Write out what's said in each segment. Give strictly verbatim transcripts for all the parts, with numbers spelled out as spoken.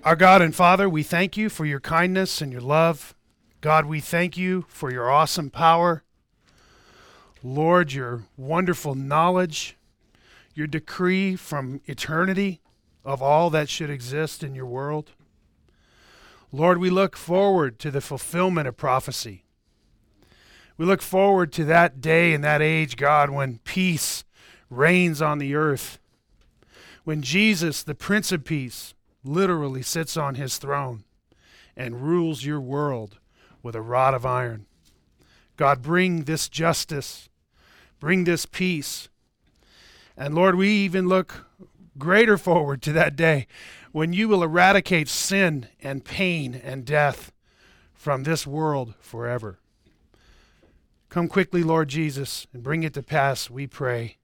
Our God and Father, we thank you for your kindness and your love. God, we thank you for your awesome power. Lord, your wonderful knowledge, your decree from eternity of all that should exist in your world. Lord, we look forward to the fulfillment of prophecy. We look forward to that day and that age, God, when peace reigns on the earth, when Jesus, the Prince of Peace, literally sits on his throne and rules your world with a rod of iron. God, bring this justice, bring this peace. And Lord, we even look greater forward to that day when you will eradicate sin and pain and death from this world forever. Come quickly, Lord Jesus, and bring it to pass, we pray.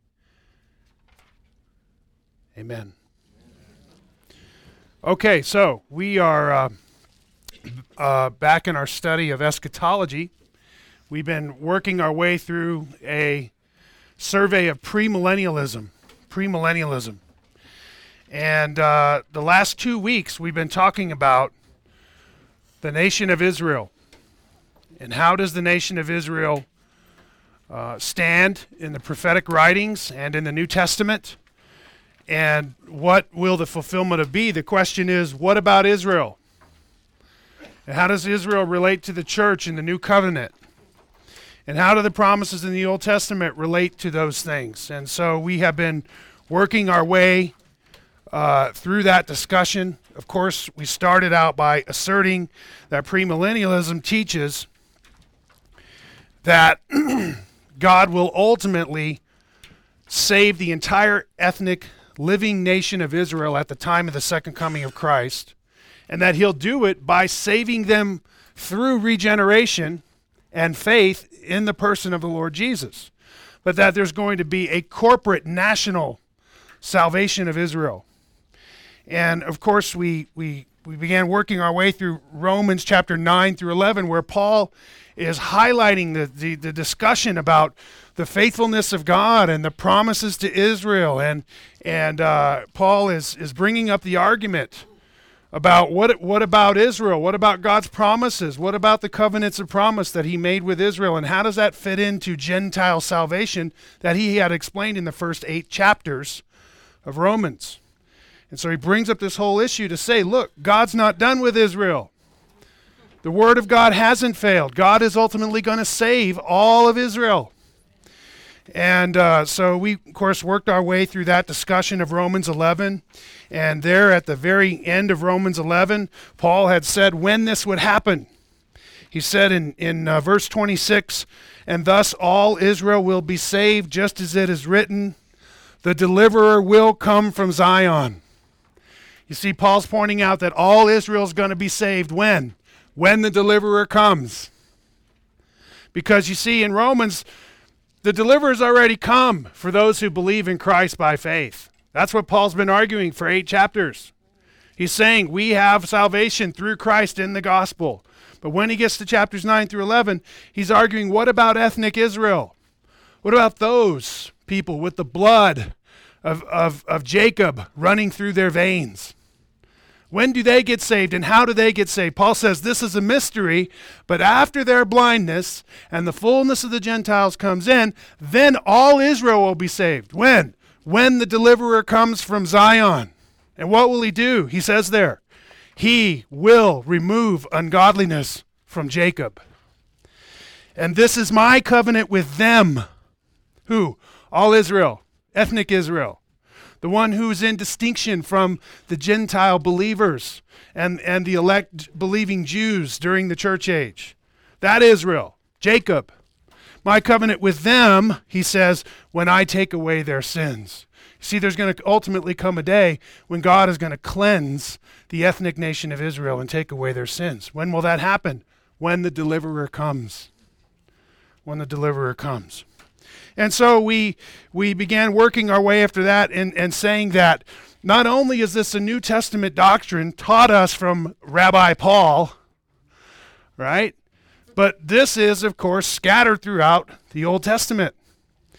Amen. Okay, so we are uh, uh, back in our study of eschatology. We've been working our way through a survey of premillennialism. Premillennialism. And uh, the last two weeks we've been talking about the nation of Israel. And how does the nation of Israel uh, stand in the prophetic writings and in the New Testament? And what will the fulfillment of be? The question is, what about Israel? And how does Israel relate to the church in the New Covenant? And how do the promises in the Old Testament relate to those things? And so we have been working our way uh, through that discussion. Of course, we started out by asserting that premillennialism teaches that God will ultimately save the entire ethnic living nation of Israel at the time of the second coming of Christ, and that he'll do it by saving them through regeneration and faith in the person of the Lord Jesus. But that there's going to be a corporate national salvation of Israel. And of course, we we we began working our way through Romans chapter nine through eleven, where Paul is highlighting the, the, the discussion about the faithfulness of God and the promises to Israel. And and uh, Paul is, is bringing up the argument about what what about Israel? What about God's promises? What about the covenants of promise that he made with Israel? And how does that fit into Gentile salvation that he had explained in the first eight chapters of Romans? And so he brings up this whole issue to say, look, God's not done with Israel. The word of God hasn't failed. God is ultimately going to save all of Israel. And uh, so we, of course, worked our way through that discussion of Romans eleven. And there at the very end of Romans eleven, Paul had said when this would happen. He said in, in uh, verse twenty-six, "And thus all Israel will be saved, just as it is written, the deliverer will come from Zion." You see, Paul's pointing out that all Israel is going to be saved when? When the deliverer comes. Because you see, in Romans, the deliverer's already come for those who believe in Christ by faith. That's what Paul's been arguing for eight chapters. He's saying we have salvation through Christ in the gospel. But when he gets to chapters nine through eleven, he's arguing, what about ethnic Israel? What about those people with the blood of, of, of Jacob running through their veins? When do they get saved and how do they get saved? Paul says this is a mystery, but after their blindness and the fullness of the Gentiles comes in, then all Israel will be saved. When? When the deliverer comes from Zion. And what will he do? He says there, he will remove ungodliness from Jacob. And this is my covenant with them. Who? All Israel, ethnic Israel. The one who's in distinction from the Gentile believers and, and the elect believing Jews during the church age. That Israel, Jacob. My covenant with them, he says, when I take away their sins. See, there's going to ultimately come a day when God is going to cleanse the ethnic nation of Israel and take away their sins. When will that happen? When the deliverer comes. When the deliverer comes. And so we we began working our way after that and, and saying that not only is this a New Testament doctrine taught us from Rabbi Paul, right? But this is, of course, scattered throughout the Old Testament.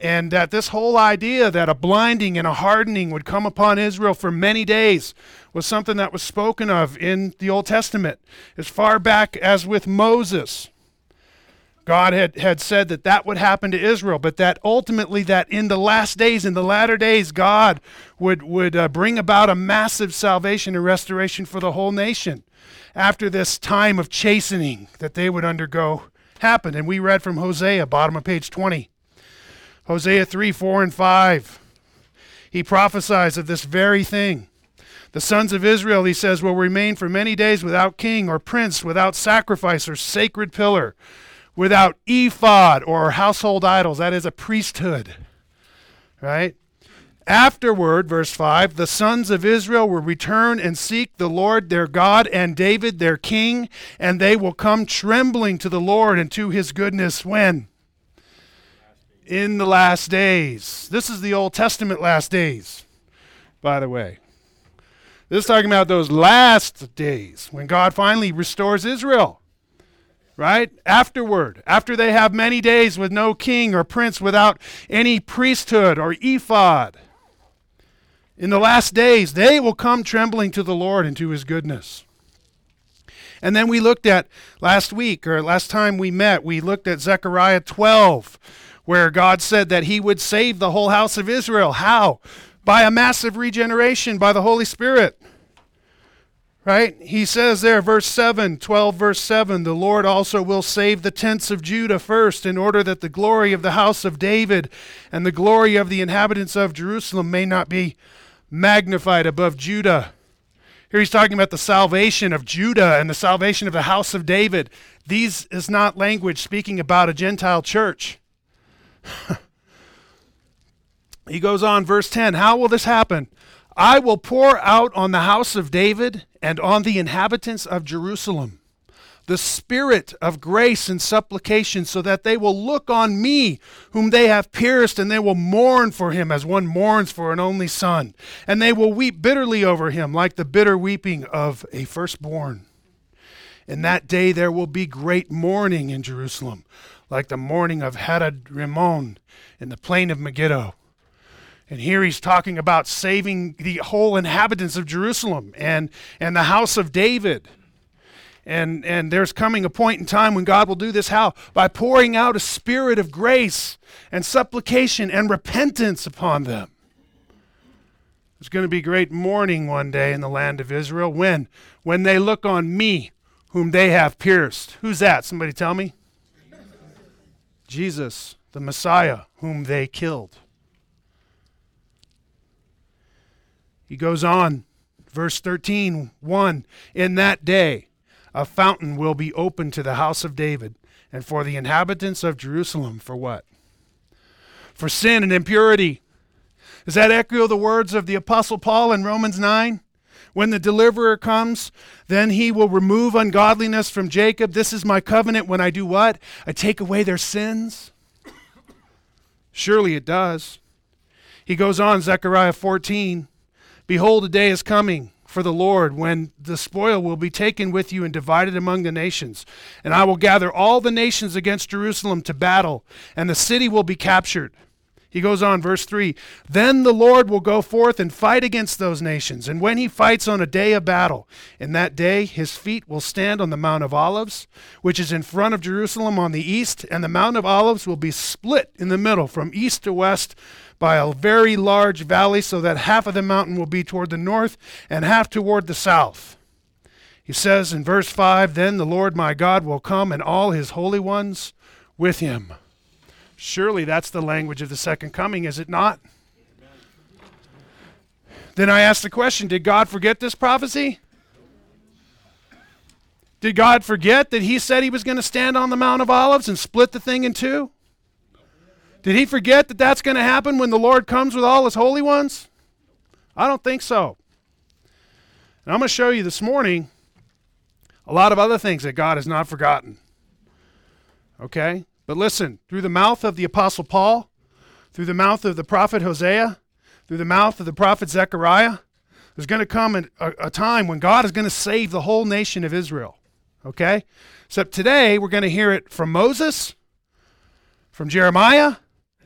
And that this whole idea that a blinding and a hardening would come upon Israel for many days was something that was spoken of in the Old Testament. As far back as with Moses, God had, had said that that would happen to Israel, but that ultimately that in the last days, in the latter days, God would, would uh, bring about a massive salvation and restoration for the whole nation after this time of chastening that they would undergo happened. And we read from Hosea, bottom of page twenty. Hosea three, four, and five. He prophesies of this very thing. The sons of Israel, he says, will remain for many days without king or prince, without sacrifice or sacred pillar, without ephod or household idols. That is a priesthood. Right? Afterward, verse five, the sons of Israel will return and seek the Lord their God and David their king, and they will come trembling to the Lord and to his goodness. When? In the last days. This is the Old Testament last days, by the way. This is talking about those last days when God finally restores Israel. Right? Afterward, after they have many days with no king or prince, without any priesthood or ephod. In the last days, they will come trembling to the Lord and to his goodness. And then we looked at last week, or last time we met, we looked at Zechariah twelve, where God said that he would save the whole house of Israel. How? By a massive regeneration by the Holy Spirit. Right? He says there, verse seven, twelve, verse seven, the Lord also will save the tents of Judah first, in order that the glory of the house of David and the glory of the inhabitants of Jerusalem may not be magnified above Judah. Here he's talking about the salvation of Judah and the salvation of the house of David. These is not language speaking about a Gentile church. He goes on, verse ten, how will this happen? I will pour out on the house of David and on the inhabitants of Jerusalem the spirit of grace and supplication, so that they will look on me whom they have pierced, and they will mourn for him as one mourns for an only son. And they will weep bitterly over him like the bitter weeping of a firstborn. In that day there will be great mourning in Jerusalem, like the mourning of Hadad Rimmon in the plain of Megiddo. And here he's talking about saving the whole inhabitants of Jerusalem and, and the house of David. And, and there's coming a point in time when God will do this. How? By pouring out a spirit of grace and supplication and repentance upon them. There's going to be great mourning one day in the land of Israel. When? When they look on me, whom they have pierced. Who's that? Somebody tell me. Jesus, the Messiah, whom they killed. He goes on, verse thirteen, one, in that day a fountain will be opened to the house of David and for the inhabitants of Jerusalem. For what? For sin and impurity. Does that echo the words of the Apostle Paul in Romans nine? When the deliverer comes, then he will remove ungodliness from Jacob. This is my covenant when I do what? I take away their sins. Surely it does. He goes on, Zechariah fourteen. Behold, a day is coming for the Lord when the spoil will be taken with you and divided among the nations. And I will gather all the nations against Jerusalem to battle, and the city will be captured. He goes on, verse three, then the Lord will go forth and fight against those nations. And when he fights on a day of battle, in that day his feet will stand on the Mount of Olives, which is in front of Jerusalem on the east, and the Mount of Olives will be split in the middle from east to west by a very large valley, so that half of the mountain will be toward the north and half toward the south. He says in verse five, then the Lord my God will come and all his holy ones with him. Surely that's the language of the second coming, is it not? Amen. Then I ask the question, did God forget this prophecy? Did God forget that he said he was going to stand on the Mount of Olives and split the thing in two? Did he forget that that's going to happen when the Lord comes with all his holy ones? I don't think so. And I'm going to show you this morning a lot of other things that God has not forgotten. Okay? But listen, through the mouth of the Apostle Paul, through the mouth of the prophet Hosea, through the mouth of the prophet Zechariah, there's going to come a, a, a time when God is going to save the whole nation of Israel. Okay? Except today we're going to hear it from Moses, from Jeremiah,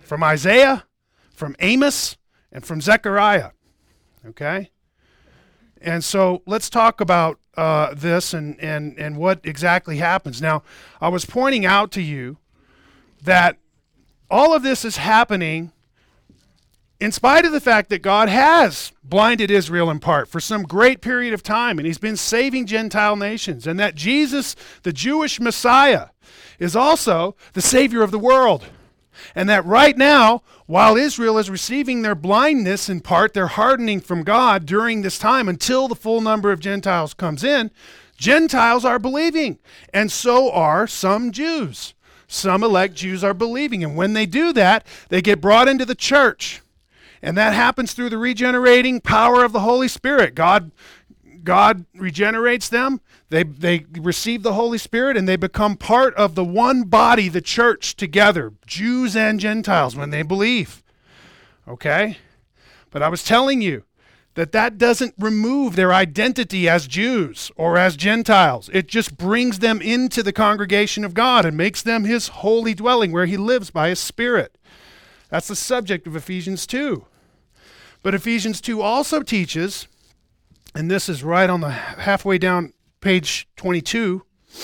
from Isaiah, from Amos, and from Zechariah. Okay? And so let's talk about uh, this and, and, and what exactly happens. Now, I was pointing out to you that all of this is happening in spite of the fact that God has blinded Israel in part for some great period of time, and he's been saving Gentile nations, and that Jesus, the Jewish Messiah, is also the Savior of the world. And that right now, while Israel is receiving their blindness in part, their hardening from God during this time until the full number of Gentiles comes in, Gentiles are believing, and so are some Jews. Some elect Jews are believing, and when they do that, they get brought into the church. And that happens through the regenerating power of the Holy Spirit. God, God regenerates them. They, they receive the Holy Spirit, and they become part of the one body, the church, together, Jews and Gentiles, when they believe. Okay? But I was telling you that that doesn't remove their identity as Jews or as Gentiles. It just brings them into the congregation of God and makes them his holy dwelling where he lives by his Spirit. That's the subject of Ephesians two. But Ephesians two also teaches, and this is right on the halfway down page twenty-two,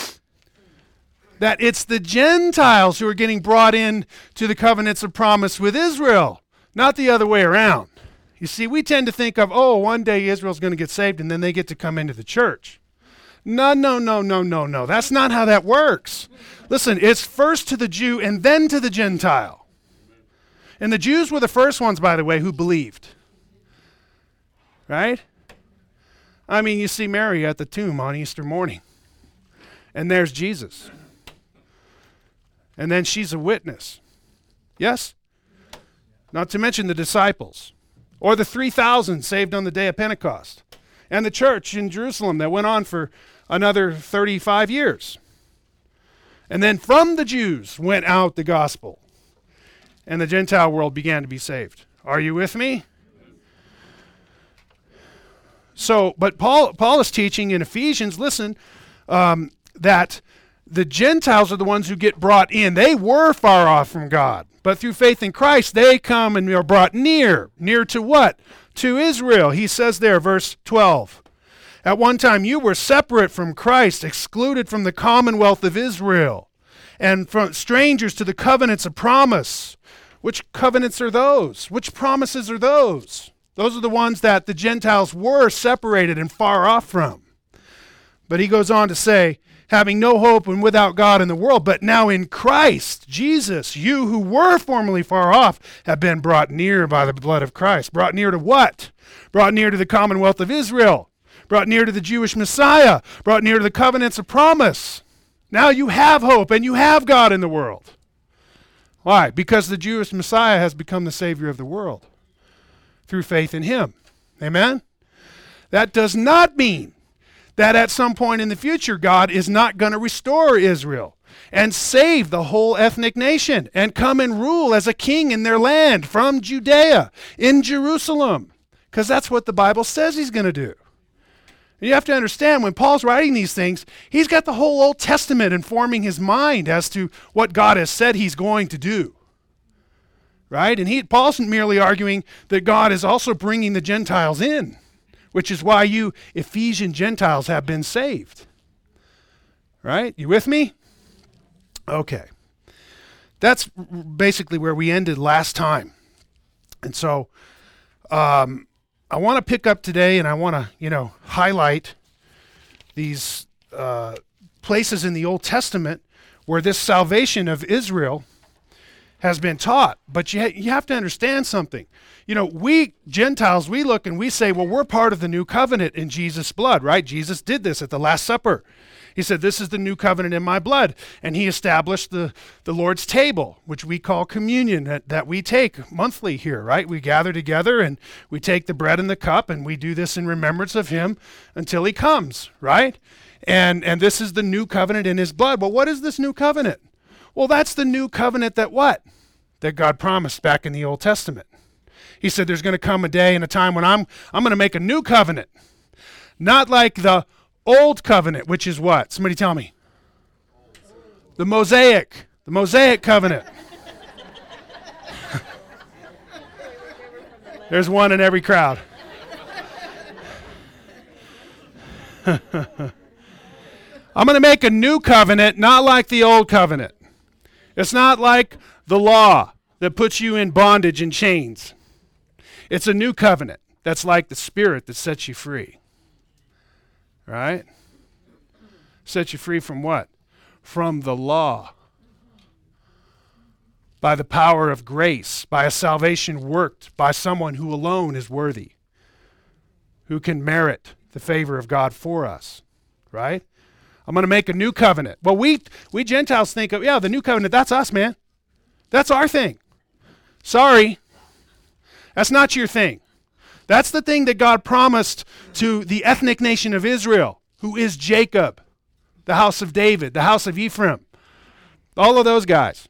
that it's the Gentiles who are getting brought in to the covenants of promise with Israel, not the other way around. You see, we tend to think of, oh, one day Israel's going to get saved and then they get to come into the church. No, no, no, no, no, no. That's not how that works. Listen, it's first to the Jew and then to the Gentile. And the Jews were the first ones, by the way, who believed. Right? I mean, you see Mary at the tomb on Easter morning, and there's Jesus. And then she's a witness. Yes? Not to mention the disciples, or the three thousand saved on the day of Pentecost, and the church in Jerusalem that went on for another thirty-five years. And then from the Jews went out the gospel, and the Gentile world began to be saved. Are you with me? So, but Paul, Paul is teaching in Ephesians, listen, um, that the Gentiles are the ones who get brought in. They were far off from God, but through faith in Christ, they come and are brought near. Near to what? To Israel. He says there, verse twelve, at one time you were separate from Christ, excluded from the commonwealth of Israel, and from strangers to the covenants of promise. Which covenants are those? Which promises are those? Those are the ones that the Gentiles were separated and far off from. But he goes on to say, having no hope and without God in the world, but now in Christ, Jesus, you who were formerly far off have been brought near by the blood of Christ. Brought near to what? Brought near to the commonwealth of Israel. Brought near to the Jewish Messiah. Brought near to the covenants of promise. Now you have hope and you have God in the world. Why? Because the Jewish Messiah has become the Savior of the world through faith in him. Amen? That does not mean that at some point in the future God is not going to restore Israel and save the whole ethnic nation and come and rule as a king in their land from Judea in Jerusalem, because that's what the Bible says he's going to do. And you have to understand, when Paul's writing these things, he's got the whole Old Testament informing his mind as to what God has said he's going to do. Right? And he, Paul's merely arguing that God is also bringing the Gentiles in, which is why you Ephesian Gentiles have been saved. Right? You with me? Okay. That's basically where we ended last time. And so um, I want to pick up today, and I want to, you know, highlight these uh, places in the Old Testament where this salvation of Israel has been taught. But you, ha- you have to understand something. You know, we Gentiles, we look and we say, well, we're part of the new covenant in Jesus' blood, right? Jesus did this at the Last Supper. He said, this is the new covenant in my blood. And he established the, the Lord's table, which we call communion, that, that we take monthly here, right? We gather together and we take the bread and the cup, and we do this in remembrance of him until he comes, right? And, and this is the new covenant in his blood. Well, what is this new covenant? Well, that's the new covenant that what? That God promised back in the Old Testament. He said there's going to come a day and a time when I'm I'm going to make a new covenant. Not like the old covenant, which is what? Somebody tell me. The Mosaic. The Mosaic covenant. There's one in every crowd. I'm going to make a new covenant, not like the old covenant. It's not like the law that puts you in bondage and chains. It's a new covenant that's like the Spirit that sets you free. Right? Sets you free from what? From the law. By the power of grace, by a salvation worked by someone who alone is worthy, who can merit the favor of God for us. Right? I'm going to make a new covenant. Well, we we Gentiles think of, yeah, the new covenant, that's us, man. That's our thing. Sorry. That's not your thing. That's the thing that God promised to the ethnic nation of Israel, who is Jacob, the house of David, the house of Ephraim, all of those guys.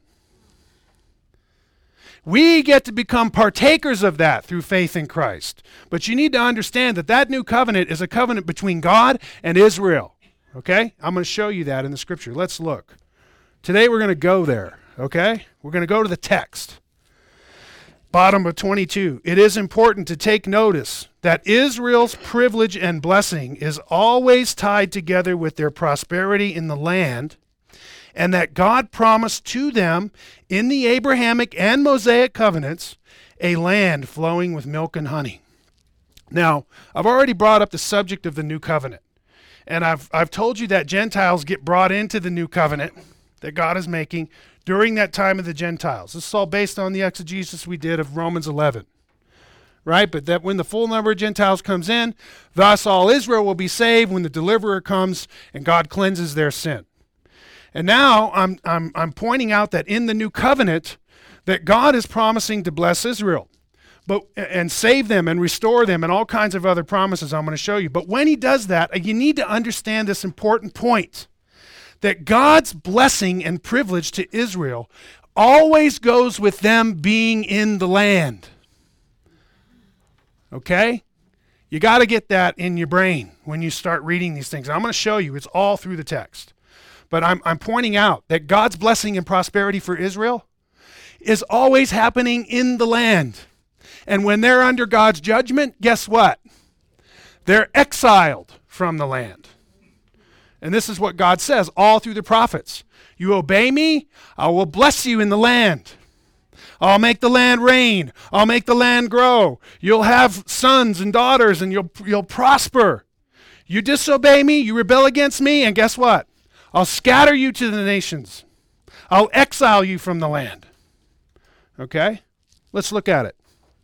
We get to become partakers of that through faith in Christ. But you need to understand that that new covenant is a covenant between God and Israel. Okay? I'm going to show you that in the scripture. Let's look. Today we're going to go there. Okay? We're going to go to the text. Bottom of twenty-two. It is important to take notice that Israel's privilege and blessing is always tied together with their prosperity in the land, and that God promised to them in the Abrahamic and Mosaic covenants a land flowing with milk and honey. Now, I've already brought up the subject of the new covenant, and I've I've told you that Gentiles get brought into the new covenant that God is making during that time of the Gentiles. This is all based on the exegesis we did of Romans eleven. Right? But that when the full number of Gentiles comes in, thus all Israel will be saved when the deliverer comes and God cleanses their sin. And now I'm I'm I'm pointing out that in the new covenant that God is promising to bless Israel, but and save them and restore them and all kinds of other promises I'm going to show you. But when he does that, you need to understand this important point, that God's blessing and privilege to Israel always goes with them being in the land. Okay? You got to get that in your brain when you start reading these things. I'm going to show you. It's all through the text. But I'm, I'm pointing out that God's blessing and prosperity for Israel is always happening in the land. And when they're under God's judgment, guess what? They're exiled from the land. And this is what God says all through the prophets. You obey me, I will bless you in the land. I'll make the land rain. I'll make the land grow. You'll have sons and daughters and you'll, you'll prosper. You disobey me, you rebel against me, and guess what? I'll scatter you to the nations. I'll exile you from the land. Okay? Let's look at it.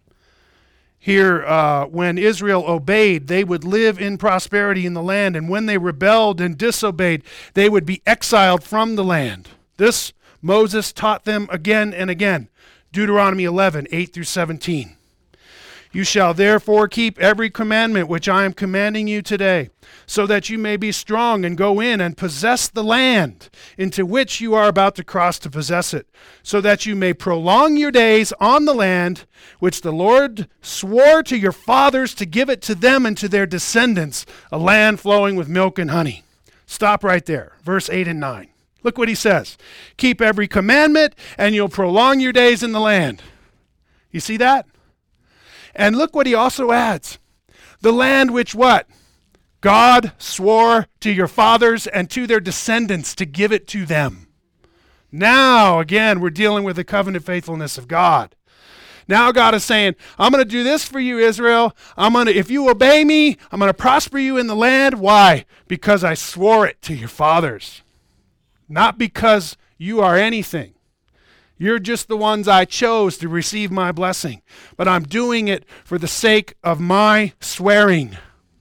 Here, uh, when Israel obeyed, they would live in prosperity in the land, and when they rebelled and disobeyed, they would be exiled from the land. This Moses taught them again and again. Deuteronomy eleven, eight through seventeen. You shall therefore keep every commandment which I am commanding you today, so that you may be strong and go in and possess the land into which you are about to cross to possess it, so that you may prolong your days on the land which the Lord swore to your fathers to give it to them and to their descendants, a land flowing with milk and honey. Stop right there, verse eight and nine. Look what he says. Keep every commandment and you'll prolong your days in the land. You see that? And look what he also adds. The land which what? God swore to your fathers and to their descendants to give it to them. Now, again, we're dealing with the covenant faithfulness of God. Now God is saying, I'm going to do this for you, Israel. I'm going to, if you obey me, I'm going to prosper you in the land. Why? Because I swore it to your fathers. Not because you are anything. You're just the ones I chose to receive my blessing. But I'm doing it for the sake of my swearing.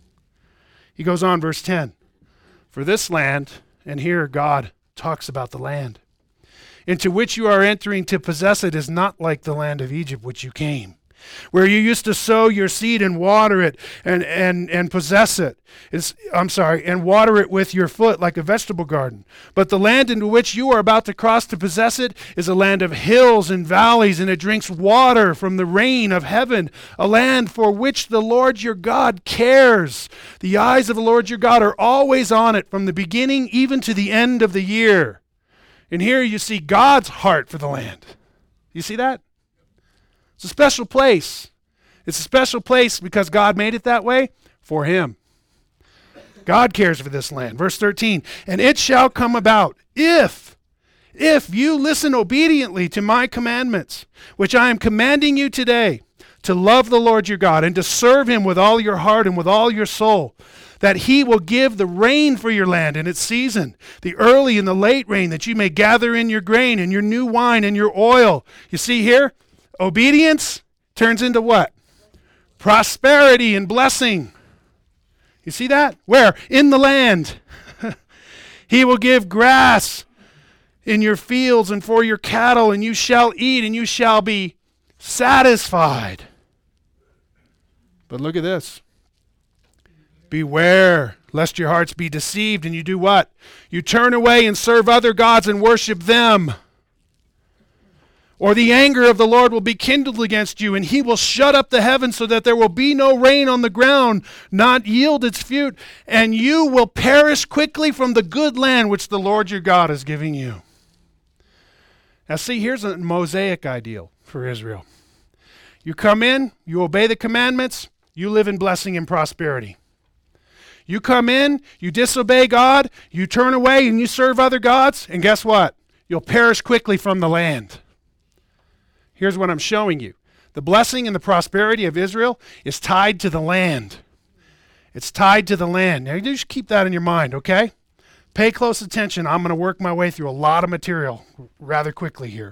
He goes on, verse ten. For this land, and here God talks about the land, into which you are entering to possess it is not like the land of Egypt which you came, where you used to sow your seed and water it and, and, and possess it. It's, I'm sorry, and water it with your foot like a vegetable garden. But the land into which you are about to cross to possess it is a land of hills and valleys, and it drinks water from the rain of heaven, a land for which the Lord your God cares. The eyes of the Lord your God are always on it, from the beginning even to the end of the year. And here you see God's heart for the land. You see that? It's a special place. It's a special place because God made it that way for him. God cares for this land. Verse thirteen, and it shall come about if, if you listen obediently to my commandments, which I am commanding you today, to love the Lord your God and to serve him with all your heart and with all your soul, that he will give the rain for your land in its season, the early and the late rain, that you may gather in your grain and your new wine and your oil. You see here, obedience turns into what? Prosperity and blessing. You see that? Where? In the land. He will give grass in your fields and for your cattle, and you shall eat and you shall be satisfied. But look at this. Beware lest your hearts be deceived and you do what? You turn away and serve other gods and worship them. Or the anger of the Lord will be kindled against you, and he will shut up the heavens so that there will be no rain on the ground, not yield its fruit, and you will perish quickly from the good land which the Lord your God is giving you. Now see, here's a Mosaic ideal for Israel. You come in, you obey the commandments, you live in blessing and prosperity. You come in, you disobey God, you turn away and you serve other gods, and guess what? You'll perish quickly from the land. Here's what I'm showing you. The blessing and the prosperity of Israel is tied to the land. It's tied to the land. Now, you just keep that in your mind, okay? Pay close attention. I'm going to work my way through a lot of material rather quickly here.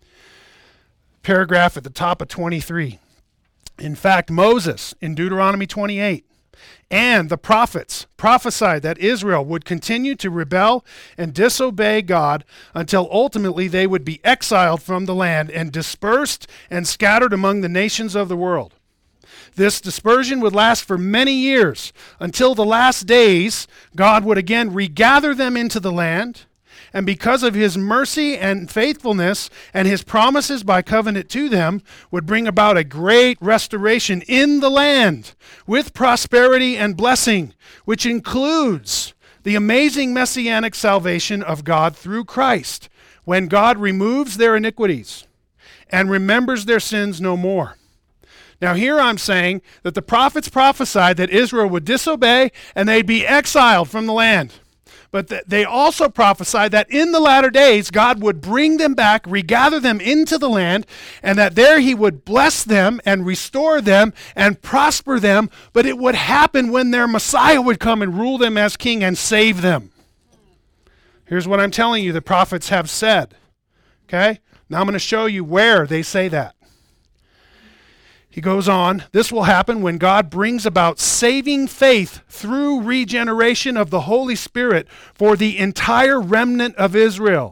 Paragraph at the top of twenty-three. In fact, Moses in Deuteronomy twenty-eight and the prophets prophesied that Israel would continue to rebel and disobey God until ultimately they would be exiled from the land and dispersed and scattered among the nations of the world. This dispersion would last for many years until the last days God would again regather them into the land, and because of his mercy and faithfulness and his promises by covenant to them, would bring about a great restoration in the land with prosperity and blessing, which includes the amazing messianic salvation of God through Christ, when God removes their iniquities and remembers their sins no more. Now here I'm saying that the prophets prophesied that Israel would disobey and they'd be exiled from the land. But th- they also prophesied that in the latter days, God would bring them back, regather them into the land, and that there he would bless them and restore them and prosper them, but it would happen when their Messiah would come and rule them as king and save them. Here's what I'm telling you the prophets have said. Okay? Now I'm going to show you where they say that. He goes on, this will happen when God brings about saving faith through regeneration of the Holy Spirit for the entire remnant of Israel.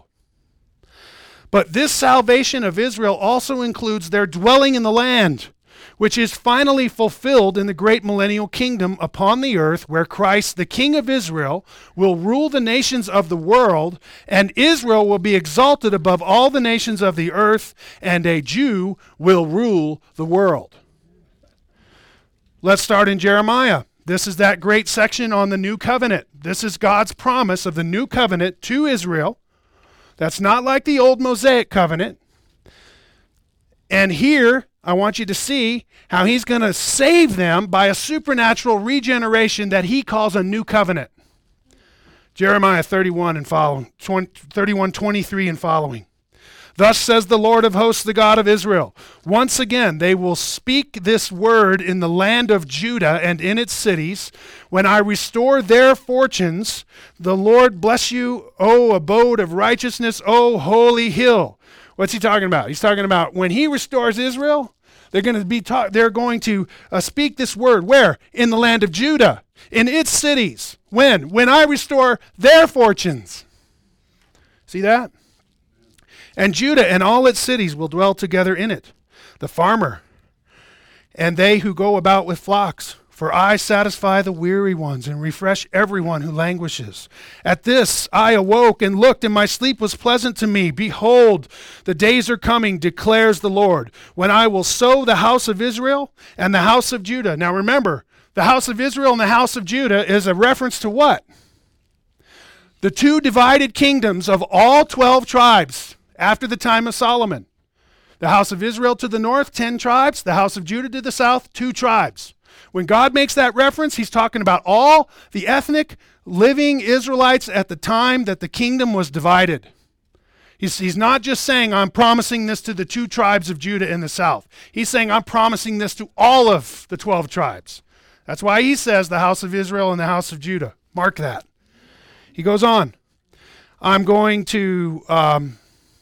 But this salvation of Israel also includes their dwelling in the land, which is finally fulfilled in the great millennial kingdom upon the earth, where Christ, the King of Israel, will rule the nations of the world, and Israel will be exalted above all the nations of the earth, and a Jew will rule the world. Let's start in Jeremiah. This is that great section on the new covenant. This is God's promise of the new covenant to Israel. That's not like the old Mosaic covenant. And here, I want you to see how he's going to save them by a supernatural regeneration that he calls a new covenant. Jeremiah thirty-one and following, thirty-one, twenty-three and following. Thus says the Lord of hosts, the God of Israel, once again they will speak this word in the land of Judah and in its cities, when I restore their fortunes. The Lord bless you, O abode of righteousness, O holy hill. What's he talking about? He's talking about when he restores Israel, they're going to be ta- they're going to uh, speak this word. Where? In the land of Judah, in its cities. When? When I restore their fortunes. See that? And Judah and all its cities will dwell together in it, the farmer and they who go about with flocks. For I satisfy the weary ones and refresh everyone who languishes. At this I awoke and looked, and my sleep was pleasant to me. Behold, the days are coming, declares the Lord, when I will sow the house of Israel and the house of Judah. Now remember, the house of Israel and the house of Judah is a reference to what? The two divided kingdoms of all twelve tribes after the time of Solomon. The house of Israel to the north, ten tribes. The house of Judah to the south, two tribes. When God makes that reference, he's talking about all the ethnic living Israelites at the time that the kingdom was divided. He's, he's not just saying, I'm promising this to the two tribes of Judah in the south. He's saying, I'm promising this to all of the twelve tribes. That's why he says the house of Israel and the house of Judah. Mark that. He goes on. I'm going to um,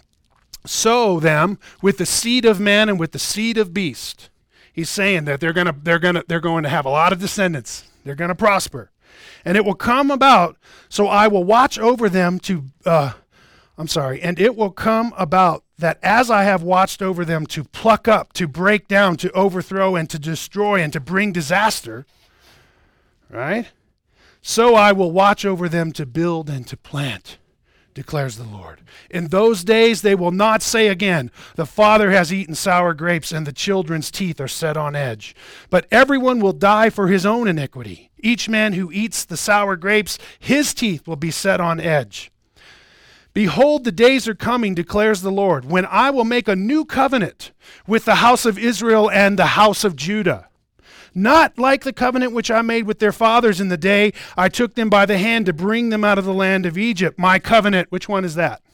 sow them with the seed of man and with the seed of beast. He's saying that they're gonna, they're gonna, they're going to have a lot of descendants. They're going to prosper, and it will come about. So I will watch over them to. Uh, I'm sorry, and it will come about that as I have watched over them to pluck up, to break down, to overthrow, and to destroy, and to bring disaster. Right? So I will watch over them to build and to plant, declares the Lord. In those days they will not say again, the father has eaten sour grapes and the children's teeth are set on edge. But everyone will die for his own iniquity. Each man who eats the sour grapes, his teeth will be set on edge. Behold, the days are coming, declares the Lord, when I will make a new covenant with the house of Israel and the house of Judah. Not like the covenant which I made with their fathers in the day I took them by the hand to bring them out of the land of Egypt. My covenant, which one is that?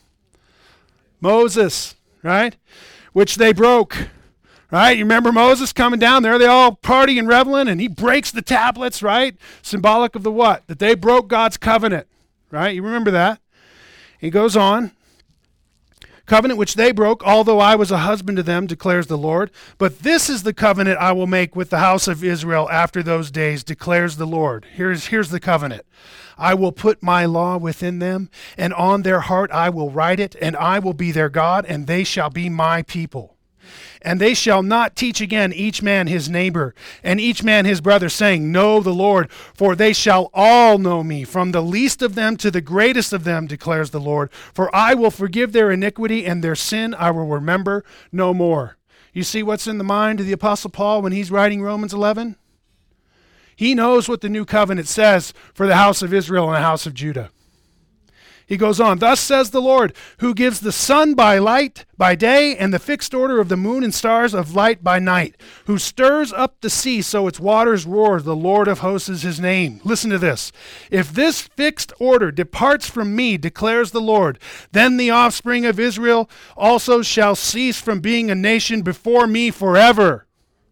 Moses, right? Which they broke, right? You remember Moses coming down there, they all partying and reveling, and he breaks the tablets, right? Symbolic of the what? That they broke God's covenant, right? You remember that? He goes on. Covenant which they broke, although I was a husband to them, declares the Lord. But this is the covenant I will make with the house of Israel after those days, declares the Lord. Here's, here's the covenant. I will put my law within them, and on their heart I will write it, and I will be their God, and they shall be my people. And they shall not teach again each man his neighbor, and each man his brother, saying, Know the Lord, for they shall all know me, from the least of them to the greatest of them, declares the Lord. For I will forgive their iniquity, and their sin I will remember no more. You see what's in the mind of the Apostle Paul when he's writing Romans eleven? He knows what the new covenant says for the house of Israel and the house of Judah. He goes on, thus says the Lord, who gives the sun by light by day and the fixed order of the moon and stars of light by night, who stirs up the sea so its waters roar, the Lord of hosts is his name. Listen to this. If this fixed order departs from me, declares the Lord, then the offspring of Israel also shall cease from being a nation before me forever.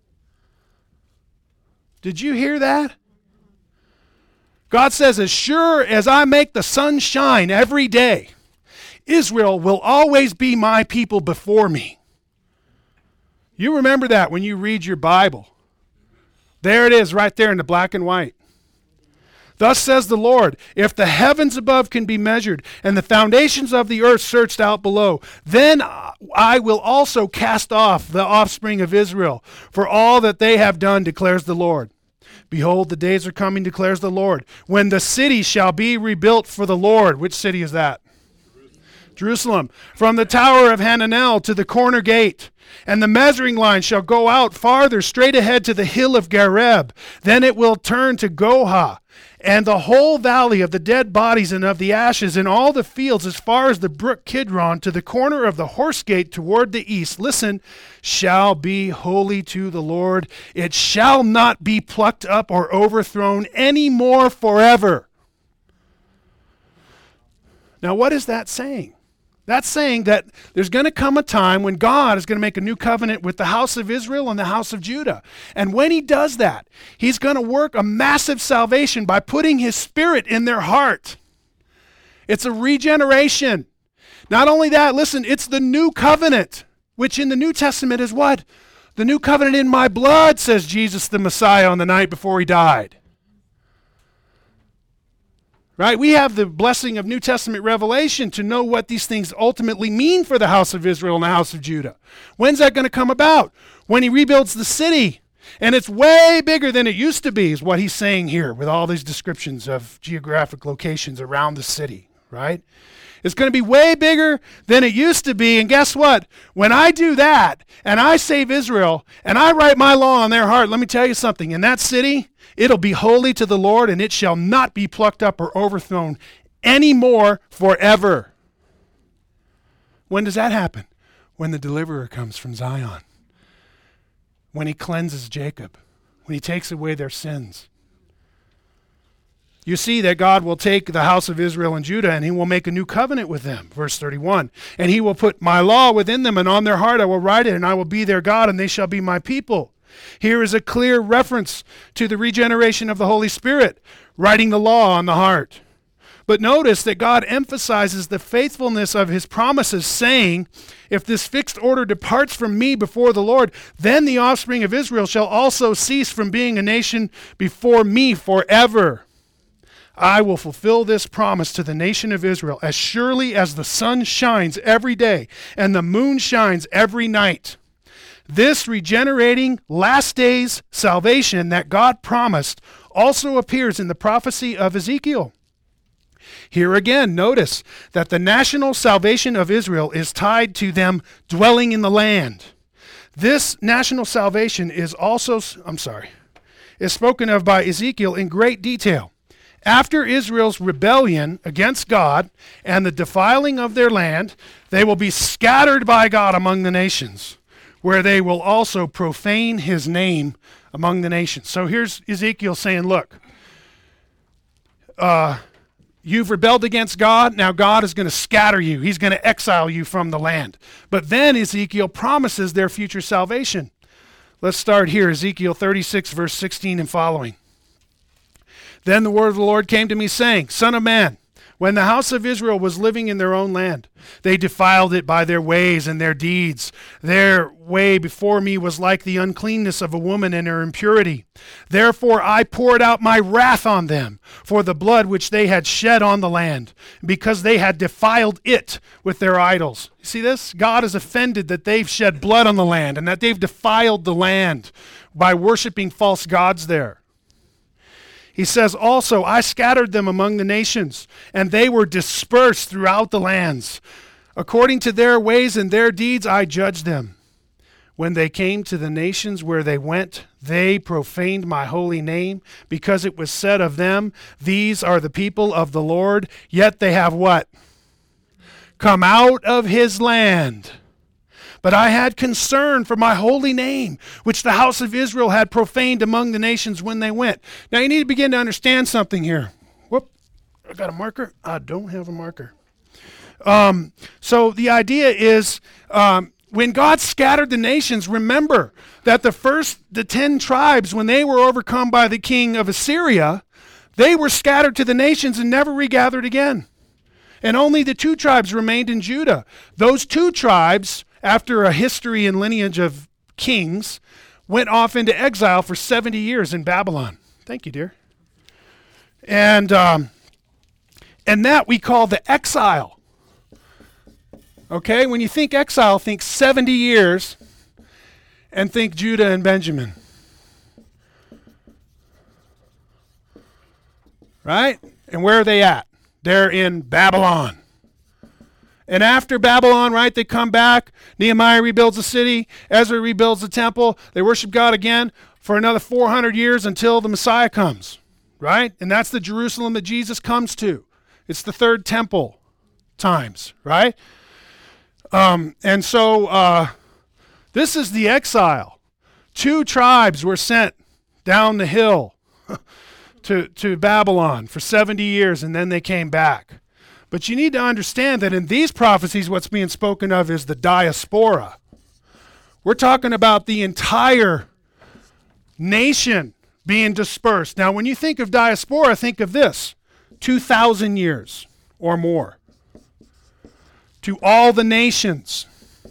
Did you hear that? God says, as sure as I make the sun shine every day, Israel will always be my people before me. You remember that when you read your Bible. There it is right there in the black and white. Thus says the Lord, if the heavens above can be measured and the foundations of the earth searched out below, then I will also cast off the offspring of Israel for all that they have done, declares the Lord. Behold, the days are coming, declares the Lord, when the city shall be rebuilt for the Lord. Which city is that? Jerusalem. Jerusalem. From the tower of Hananel to the corner gate. And the measuring line shall go out farther, straight ahead to the hill of Gareb. Then it will turn to Goha. And the whole valley of the dead bodies and of the ashes, and all the fields as far as the brook Kidron, to the corner of the horse gate toward the east, listen, shall be holy to the Lord. It shall not be plucked up or overthrown any more forever. Now, what is that saying? That's saying that there's going to come a time when God is going to make a new covenant with the house of Israel and the house of Judah. And when he does that, he's going to work a massive salvation by putting his spirit in their heart. It's a regeneration. Not only that, listen, it's the new covenant, which in the New Testament is what? The new covenant in my blood, says Jesus the Messiah on the night before he died. Right? We have the blessing of New Testament revelation to know what these things ultimately mean for the house of Israel and the house of Judah. When's that going to come about? When he rebuilds the city. And it's way bigger than it used to be, is what he's saying here with all these descriptions of geographic locations around the city, right? It's going to be way bigger than it used to be. And guess what? When I do that and I save Israel and I write my law on their heart, let me tell you something. In that city, it'll be holy to the Lord, and it shall not be plucked up or overthrown any more forever. When does that happen? when the deliverer comes from Zion, when he cleanses Jacob, when he takes away their sins. You see that God will take the house of Israel and Judah, and he will make a new covenant with them. Verse thirty-one, and he will put my law within them, and on their heart I will write it, and I will be their God, and they shall be my people. Here is a clear reference to the regeneration of the Holy Spirit, writing the law on the heart. But notice that God emphasizes the faithfulness of his promises, saying, if this fixed order departs from me before the Lord, then the offspring of Israel shall also cease from being a nation before me forever. I will fulfill this promise to the nation of Israel as surely as the sun shines every day and the moon shines every night. This regenerating last days salvation that God promised also appears in the prophecy of Ezekiel. Here again, notice that the national salvation of Israel is tied to them dwelling in the land. This national salvation is also, I'm sorry, is spoken of by Ezekiel in great detail. After Israel's rebellion against God and the defiling of their land, they will be scattered by God among the nations, where they will also profane his name among the nations. So here's Ezekiel saying, look, uh, you've rebelled against God. Now God is going to scatter you. He's going to exile you from the land. But then Ezekiel promises their future salvation. Let's start here, Ezekiel thirty-six, verse sixteen and following. Then the word of the Lord came to me, saying, Son of man, when the house of Israel was living in their own land, they defiled it by their ways and their deeds. Their way before me was like the uncleanness of a woman in her impurity. Therefore I poured out my wrath on them for the blood which they had shed on the land, because they had defiled it with their idols. You see this? God is offended that they've shed blood on the land and that they've defiled the land by worshiping false gods there. He says also, I scattered them among the nations, and they were dispersed throughout the lands. According to their ways and their deeds, I judged them. When they came to the nations where they went, they profaned my holy name, because it was said of them, these are the people of the Lord, yet they have what? Come out of his land. But I had concern for my holy name, which the house of Israel had profaned among the nations when they went. Now you need to begin to understand something here. Whoop, I got a marker? I don't have a marker. Um, so the idea is, um, when God scattered the nations, remember that the first, the ten tribes, when they were overcome by the king of Assyria, they were scattered to the nations and never regathered again. And only the two tribes remained in Judah. Those two tribes, after a history and lineage of kings, went off into exile for seventy years in Babylon. Thank you, dear. And um, and that we call the exile. Okay, when you think exile, think seventy years and think Judah and Benjamin. Right? And where are they at? They're in Babylon. And after Babylon, right, they come back. Nehemiah rebuilds the city. Ezra rebuilds the temple. They worship God again for another four hundred years until the Messiah comes, right? And that's the Jerusalem that Jesus comes to. It's the third temple times, right? Um, and so uh, this is the exile. Two tribes were sent down the hill to, to Babylon for seventy years, and then they came back. But you need to understand that in these prophecies, what's being spoken of is the diaspora. We're talking about the entire nation being dispersed. Now, when you think of diaspora, think of this, two thousand years or more. To all the nations.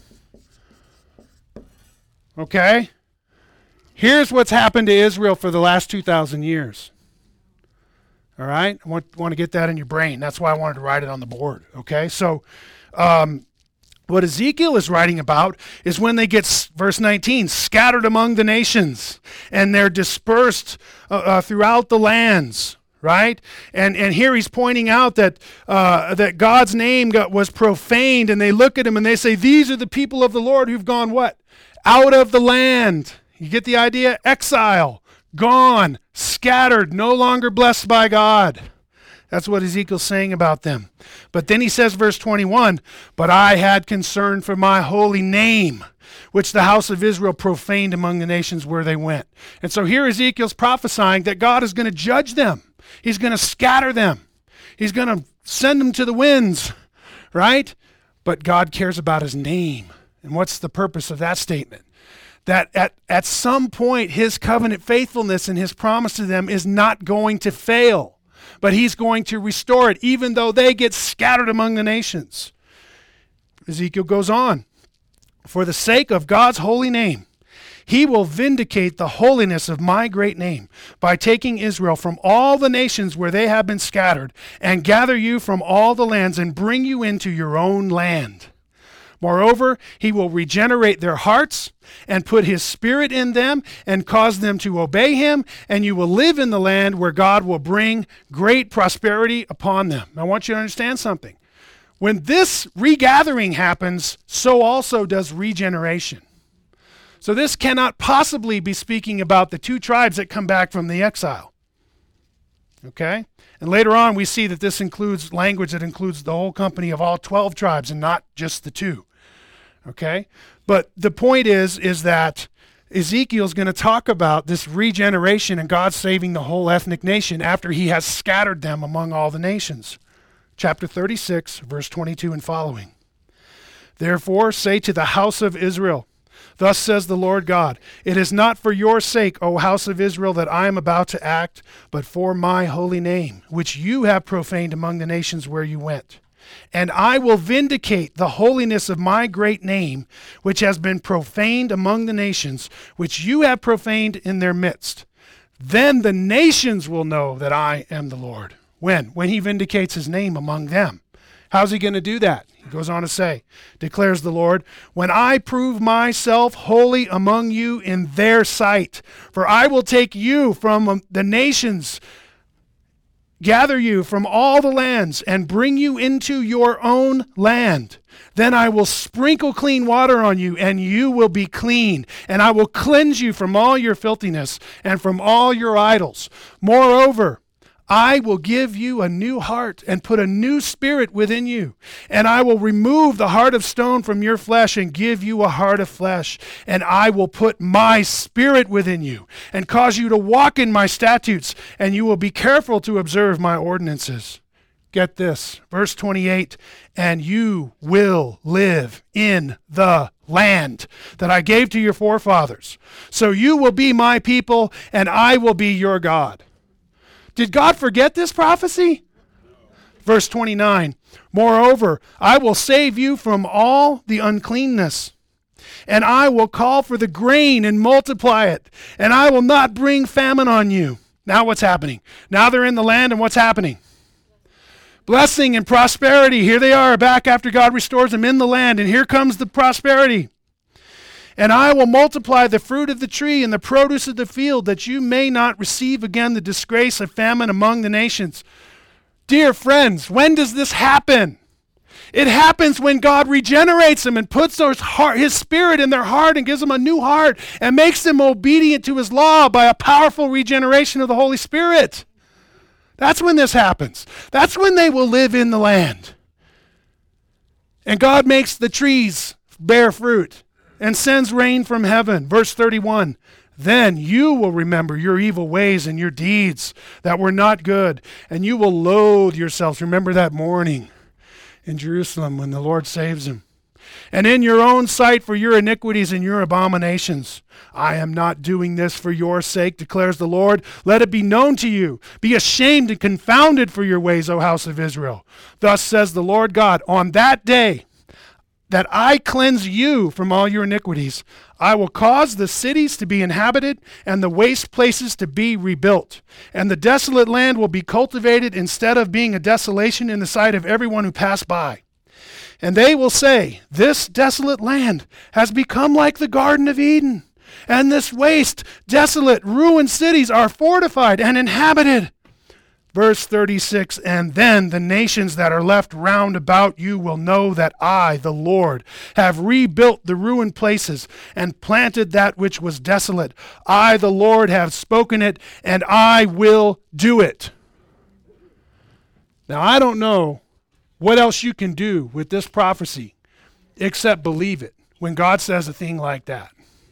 Okay? Here's what's happened to Israel for the last two thousand years. All right? I want, want to get that in your brain. That's why I wanted to write it on the board. Okay? So, um, what Ezekiel is writing about is when they get, verse nineteen, scattered among the nations, and they're dispersed uh, uh, throughout the lands, right? And and here he's pointing out that uh, that God's name got, was profaned, and they look at him and they say, these are the people of the Lord who've gone what? Out of the land. You get the idea? Exile. Gone, scattered, no longer blessed by God. That's what Ezekiel's saying about them. But then he says, verse twenty-one, but I had concern for my holy name, which the house of Israel profaned among the nations where they went. And so here Ezekiel's prophesying that God is going to judge them. He's going to scatter them. He's going to send them to the winds, right? But God cares about his name. And what's the purpose of that statement? That at, at some point, his covenant faithfulness and his promise to them is not going to fail, but he's going to restore it, even though they get scattered among the nations. Ezekiel goes on, for the sake of God's holy name, he will vindicate the holiness of my great name by taking Israel from all the nations where they have been scattered and gather you from all the lands and bring you into your own land. Moreover, he will regenerate their hearts and put his spirit in them and cause them to obey him, and you will live in the land where God will bring great prosperity upon them. I want you to understand something. When this regathering happens, so also does regeneration. So this cannot possibly be speaking about the two tribes that come back from the exile. Okay? And later on, we see that this includes language that includes the whole company of all twelve tribes and not just the two. Okay? But the point is, is that Ezekiel's going to talk about this regeneration and God saving the whole ethnic nation after he has scattered them among all the nations. Chapter thirty-six, verse twenty-two and following. Therefore say to the house of Israel, thus says the Lord God, it is not for your sake, O house of Israel, that I am about to act, but for my holy name, which you have profaned among the nations where you went. And I will vindicate the holiness of my great name, which has been profaned among the nations, which you have profaned in their midst. Then the nations will know that I am the Lord. When? When he vindicates his name among them. How's he going to do that? He goes on to say, declares the Lord, when I prove myself holy among you in their sight, for I will take you from the nations, gather you from all the lands, and bring you into your own land. Then I will sprinkle clean water on you, and you will be clean. And I will cleanse you from all your filthiness and from all your idols. Moreover, I will give you a new heart and put a new spirit within you. And I will remove the heart of stone from your flesh and give you a heart of flesh. And I will put my spirit within you and cause you to walk in my statutes, and you will be careful to observe my ordinances. Get this, verse twenty-eight, and you will live in the land that I gave to your forefathers. So you will be my people, and I will be your God. Did God forget this prophecy? Verse twenty-nine, moreover, I will save you from all the uncleanness, and I will call for the grain and multiply it, and I will not bring famine on you. Now what's happening? Now they're in the land, and what's happening? Blessing and prosperity. Here they are back after God restores them in the land, and here comes the prosperity. And I will multiply the fruit of the tree and the produce of the field, that you may not receive again the disgrace of famine among the nations. Dear friends, when does this happen? It happens when God regenerates them and puts his, heart, his spirit in their heart and gives them a new heart and makes them obedient to his law by a powerful regeneration of the Holy Spirit. That's when this happens. That's when they will live in the land. And God makes the trees bear fruit and sends rain from heaven. Verse thirty-one, then you will remember your evil ways and your deeds that were not good, and you will loathe yourselves. Remember that morning in Jerusalem when the Lord saves him. And in your own sight for your iniquities and your abominations. I am not doing this for your sake, declares the Lord. Let it be known to you. Be ashamed and confounded for your ways, O house of Israel. Thus says the Lord God, on that day that I cleanse you from all your iniquities, I will cause the cities to be inhabited and the waste places to be rebuilt. And the desolate land will be cultivated instead of being a desolation in the sight of everyone who passed by. And they will say, this desolate land has become like the Garden of Eden. And this waste, desolate, ruined cities are fortified and inhabited. Verse thirty-six, and then the nations that are left round about you will know that I, the Lord, have rebuilt the ruined places and planted that which was desolate. I, the Lord, have spoken it, and I will do it. Now, I don't know what else you can do with this prophecy except believe it when God says a thing like that.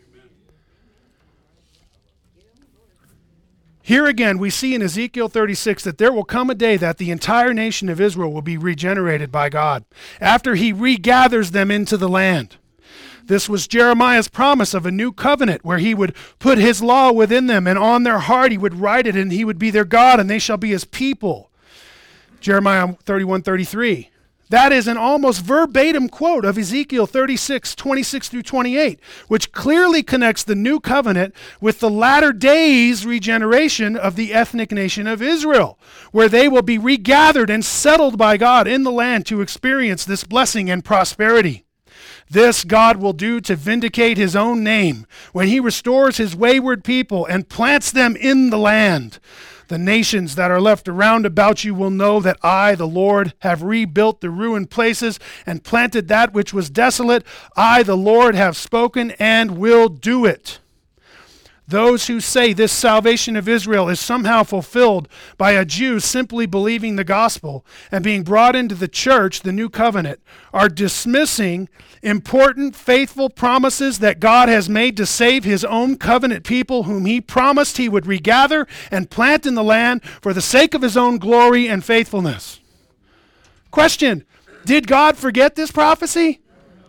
Here again, we see in Ezekiel thirty-six that there will come a day that the entire nation of Israel will be regenerated by God after he regathers them into the land. This was Jeremiah's promise of a new covenant where he would put his law within them, and on their heart he would write it, and he would be their God, and they shall be his people. Jeremiah thirty-one thirty-three. That is an almost verbatim quote of Ezekiel thirty-six, twenty-six through twenty-eight, which clearly connects the new covenant with the latter days regeneration of the ethnic nation of Israel, where they will be regathered and settled by God in the land to experience this blessing and prosperity. This God will do to vindicate his own name when he restores his wayward people and plants them in the land. The nations that are left around about you will know that I, the Lord, have rebuilt the ruined places and planted that which was desolate. I, the Lord, have spoken and will do it. Those who say this salvation of Israel is somehow fulfilled by a Jew simply believing the gospel and being brought into the church, the new covenant, are dismissing important, faithful promises that God has made to save his own covenant people whom he promised he would regather and plant in the land for the sake of his own glory and faithfulness. Question, did God forget this prophecy?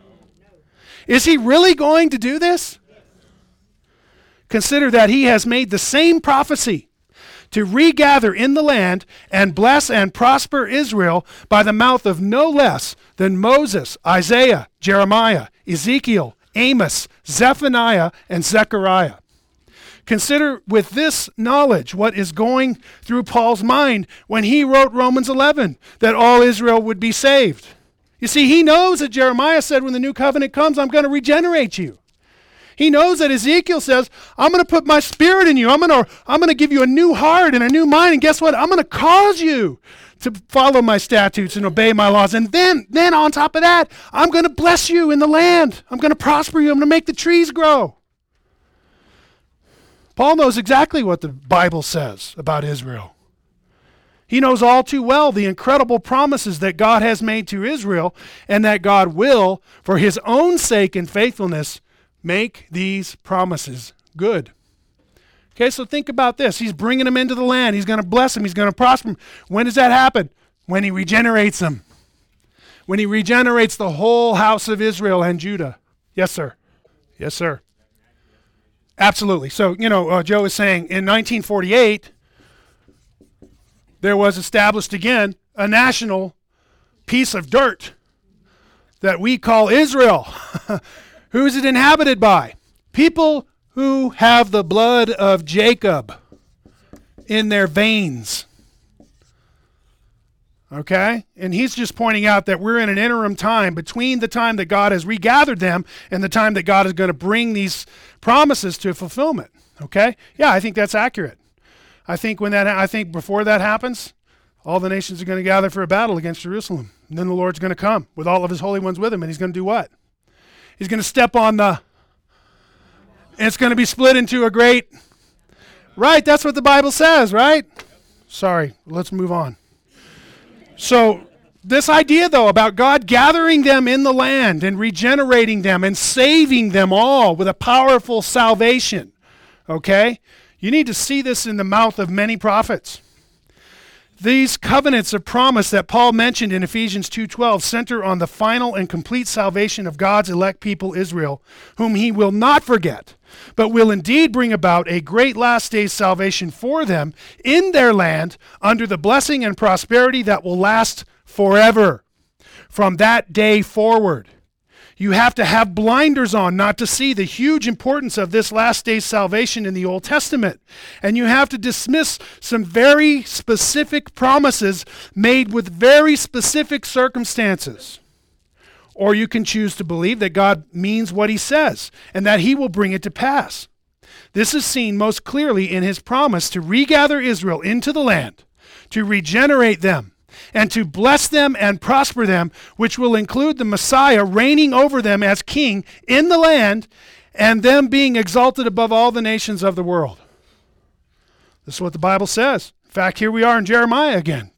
Is he really going to do this? Consider that he has made the same prophecy to regather in the land and bless and prosper Israel by the mouth of no less than Moses, Isaiah, Jeremiah, Ezekiel, Amos, Zephaniah, and Zechariah. Consider with this knowledge what is going through Paul's mind when he wrote Romans eleven, that all Israel would be saved. You see, he knows that Jeremiah said when the new covenant comes, I'm going to regenerate you. He knows that Ezekiel says, I'm going to put my spirit in you. I'm going to I'm going to give you a new heart and a new mind. And guess what? I'm going to cause you to follow my statutes and obey my laws. And then, then on top of that, I'm going to bless you in the land. I'm going to prosper you. I'm going to make the trees grow. Paul knows exactly what the Bible says about Israel. He knows all too well the incredible promises that God has made to Israel and that God will, for his own sake and faithfulness, make these promises good. Okay, so think about this. He's bringing them into the land. He's going to bless them. He's going to prosper them. When does that happen? When he regenerates them. When he regenerates the whole house of Israel and Judah. Yes, sir. Yes, sir. Absolutely. So, you know, uh, Joe is saying in nineteen forty-eight, there was established again a national piece of dirt that we call Israel. Who is it inhabited by? People who have the blood of Jacob in their veins. Okay? And he's just pointing out that we're in an interim time between the time that God has regathered them and the time that God is going to bring these promises to fulfillment. Okay? Yeah, I think that's accurate. I think when that I think before that happens, all the nations are going to gather for a battle against Jerusalem. And then the Lord's going to come with all of his holy ones with him, and he's going to do what? He's going to step on the, and it's going to be split into a great, right, that's what the Bible says, right? Sorry, let's move on. So this idea, though, about God gathering them in the land and regenerating them and saving them all with a powerful salvation, okay? You need to see this in the mouth of many prophets. These covenants of promise that Paul mentioned in Ephesians two twelve center on the final and complete salvation of God's elect people Israel, whom he will not forget, but will indeed bring about a great last days salvation for them in their land under the blessing and prosperity that will last forever. From that day forward, you have to have blinders on not to see the huge importance of this last day's salvation in the Old Testament. And you have to dismiss some very specific promises made with very specific circumstances. Or you can choose to believe that God means what he says and that he will bring it to pass. This is seen most clearly in his promise to regather Israel into the land, to regenerate them, and to bless them and prosper them, which will include the Messiah reigning over them as king in the land and them being exalted above all the nations of the world. This is what the Bible says. In fact, here we are in Jeremiah again.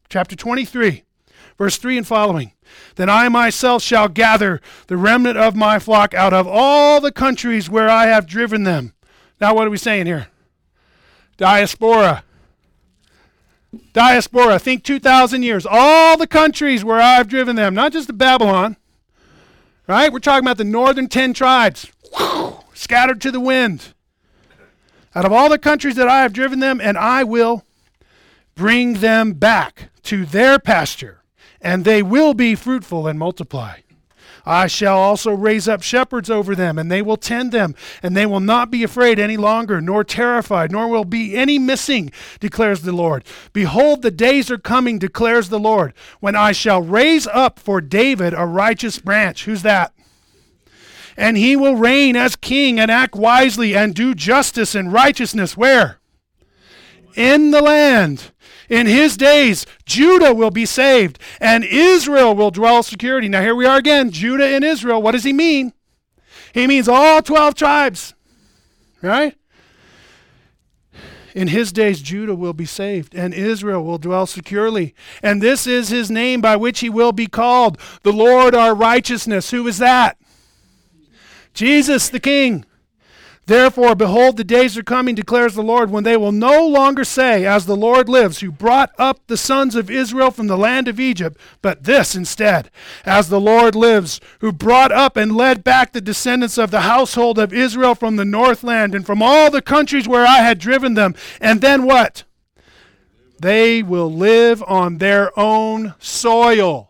chapter twenty-three, verse three and following. Then I myself shall gather the remnant of my flock out of all the countries where I have driven them. Now what are we saying here? Diaspora. Diaspora. Think two thousand years. All the countries where I've driven them. Not just to Babylon. Right? We're talking about the northern ten tribes. Scattered to the wind. Out of all the countries that I have driven them, and I will bring them back to their pasture, and they will be fruitful and multiply. I shall also raise up shepherds over them, and they will tend them, and they will not be afraid any longer, nor terrified, nor will be any missing, declares the Lord. Behold, the days are coming, declares the Lord, when I shall raise up for David a righteous branch. Who's that? And he will reign as king and act wisely and do justice and righteousness. Where? In the land. In his days, Judah will be saved, and Israel will dwell security. Now here we are again, Judah and Israel. What does he mean? He means all twelve tribes, right? In his days, Judah will be saved, and Israel will dwell securely. And this is his name by which he will be called, the Lord our righteousness. Who is that? Jesus the King. Therefore, behold, the days are coming, declares the Lord, when they will no longer say, as the Lord lives, who brought up the sons of Israel from the land of Egypt, but this instead, as the Lord lives, who brought up and led back the descendants of the household of Israel from the northland and from all the countries where I had driven them. And then what? They will live on their own soil.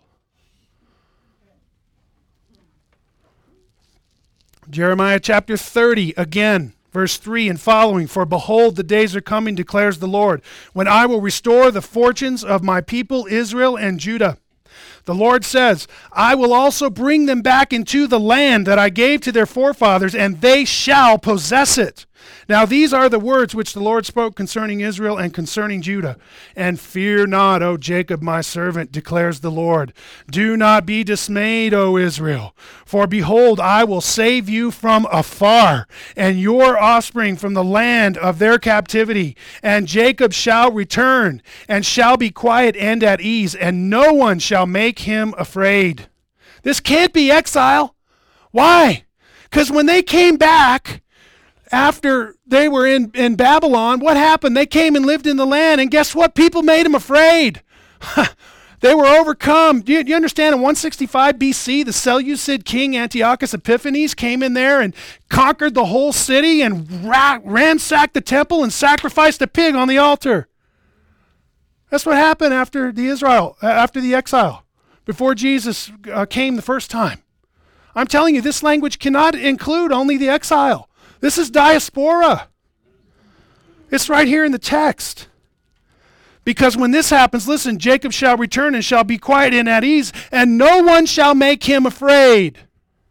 Jeremiah chapter thirty, again, verse three and following. For behold, the days are coming, declares the Lord, when I will restore the fortunes of my people Israel and Judah. The Lord says, I will also bring them back into the land that I gave to their forefathers, and they shall possess it. Now these are the words which the Lord spoke concerning Israel and concerning Judah. And fear not, O Jacob, my servant, declares the Lord. Do not be dismayed, O Israel. For behold, I will save you from afar, and your offspring from the land of their captivity. And Jacob shall return, and shall be quiet and at ease, and no one shall make him afraid. This can't be exile. Why? Because when they came back, after they were in, in Babylon, what happened? They came and lived in the land, and guess what? People made them afraid. They were overcome. Do you, do you understand? In one sixty-five B C, the Seleucid king Antiochus Epiphanes came in there and conquered the whole city and ra- ransacked the temple and sacrificed a pig on the altar. That's what happened after the Israel, after the exile, before Jesus uh, came the first time. I'm telling you, this language cannot include only the exile. This is diaspora. It's right here in the text. Because when this happens, listen, Jacob shall return and shall be quiet and at ease, and no one shall make him afraid.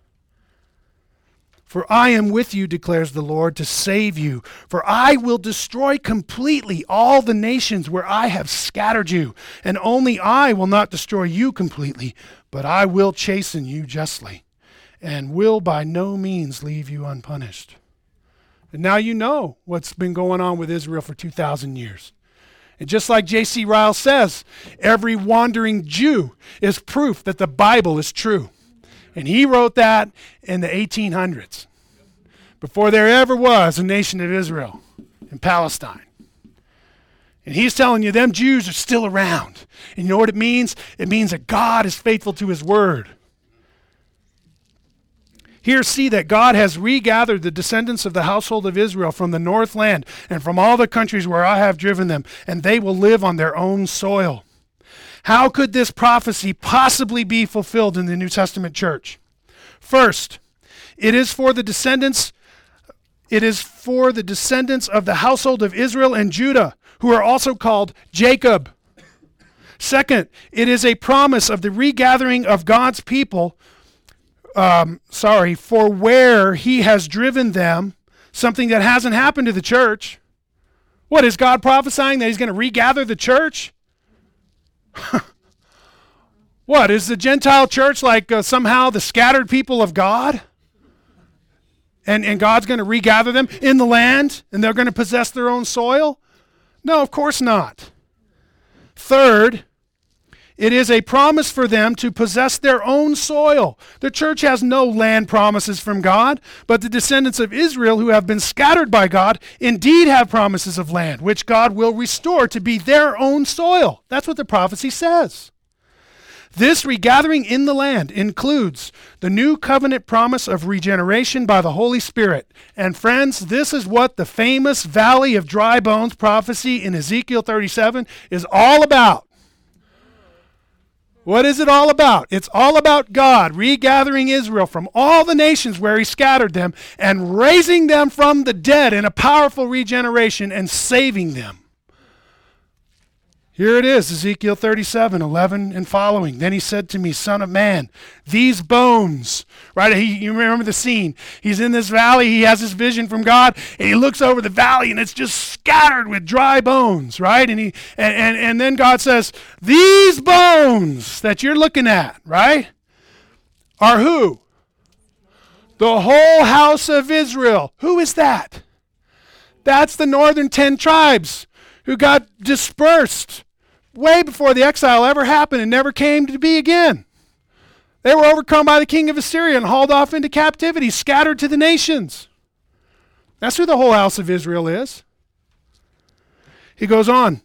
For I am with you, declares the Lord, to save you. For I will destroy completely all the nations where I have scattered you, and only I will not destroy you completely, but I will chasten you justly, and will by no means leave you unpunished. And now you know what's been going on with Israel for two thousand years. And just like J C Ryle says, every wandering Jew is proof that the Bible is true. And he wrote that in the eighteen hundreds, before there ever was a nation of Israel in Palestine. And he's telling you them Jews are still around. And you know what it means? It means that God is faithful to his word. Here see that God has regathered the descendants of the household of Israel from the north land and from all the countries where I have driven them, and they will live on their own soil. How could this prophecy possibly be fulfilled in the New Testament church? First, it is for the descendants, it is for the descendants of the household of Israel and Judah, who are also called Jacob. Second, it is a promise of the regathering of God's people Um, sorry, for where he has driven them, something that hasn't happened to the church. What, is God prophesying that he's going to regather the church? What, is the Gentile church like uh, somehow the scattered people of God? And, and God's going to regather them in the land and they're going to possess their own soil? No, of course not. Third, It is a promise for them to possess their own soil. The church has no land promises from God, but the descendants of Israel who have been scattered by God indeed have promises of land, which God will restore to be their own soil. That's what the prophecy says. This regathering in the land includes the new covenant promise of regeneration by the Holy Spirit. And friends, this is what the famous Valley of Dry Bones prophecy in Ezekiel thirty-seven is all about. What is it all about? It's all about God regathering Israel from all the nations where he scattered them and raising them from the dead in a powerful regeneration and saving them. Here it is, Ezekiel thirty-seven, eleven and following. Then he said to me, Son of man, these bones, right? He, you remember the scene. He's in this valley. He has this vision from God, and he looks over the valley, and it's just scattered with dry bones, right? And he and, and, and then God says, these bones that you're looking at, right, are who? The whole house of Israel. Who is that? That's the northern ten tribes who got dispersed way before the exile ever happened and never came to be again. They were overcome by the king of Assyria and hauled off into captivity, scattered to the nations. That's who the whole house of Israel is. He goes on.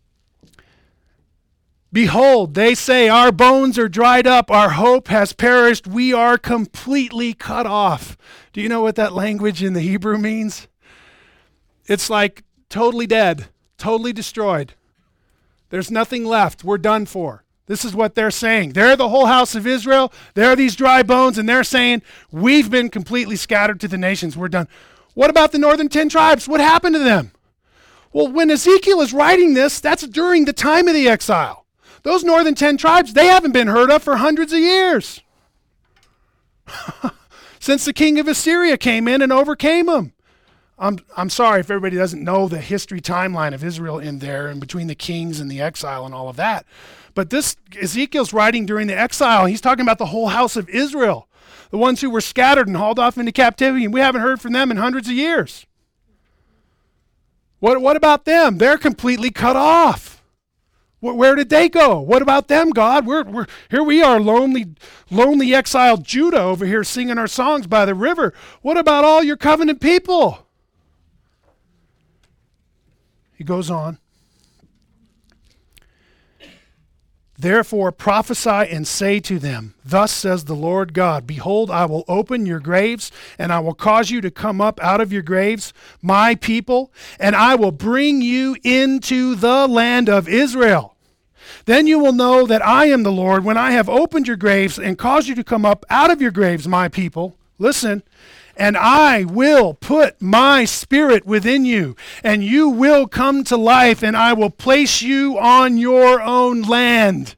Behold, they say, our bones are dried up, our hope has perished, we are completely cut off. Do you know what that language in the Hebrew means? It's like totally dead, totally destroyed. There's nothing left. We're done for. This is what they're saying. They're the whole house of Israel. They're these dry bones, and they're saying, we've been completely scattered to the nations. We're done. What about the northern ten tribes? What happened to them? Well, when Ezekiel is writing this, that's during the time of the exile. Those northern ten tribes, they haven't been heard of for hundreds of years. Since the king of Assyria came in and overcame them. I'm I'm sorry if everybody doesn't know the history timeline of Israel in there and between the kings and the exile and all of that. But this Ezekiel's writing during the exile. He's talking about the whole house of Israel, the ones who were scattered and hauled off into captivity, and we haven't heard from them in hundreds of years. What what about them? They're completely cut off. Where, where did they go? What about them, God? We're we're here we are, lonely, lonely exiled Judah over here singing our songs by the river. What about all your covenant people? He goes on. Therefore prophesy and say to them, thus says the Lord God, behold, I will open your graves, and I will cause you to come up out of your graves, my people, and I will bring you into the land of Israel. Then you will know that I am the Lord when I have opened your graves and caused you to come up out of your graves, my people. Listen. And I will put my spirit within you, and you will come to life, and I will place you on your own land.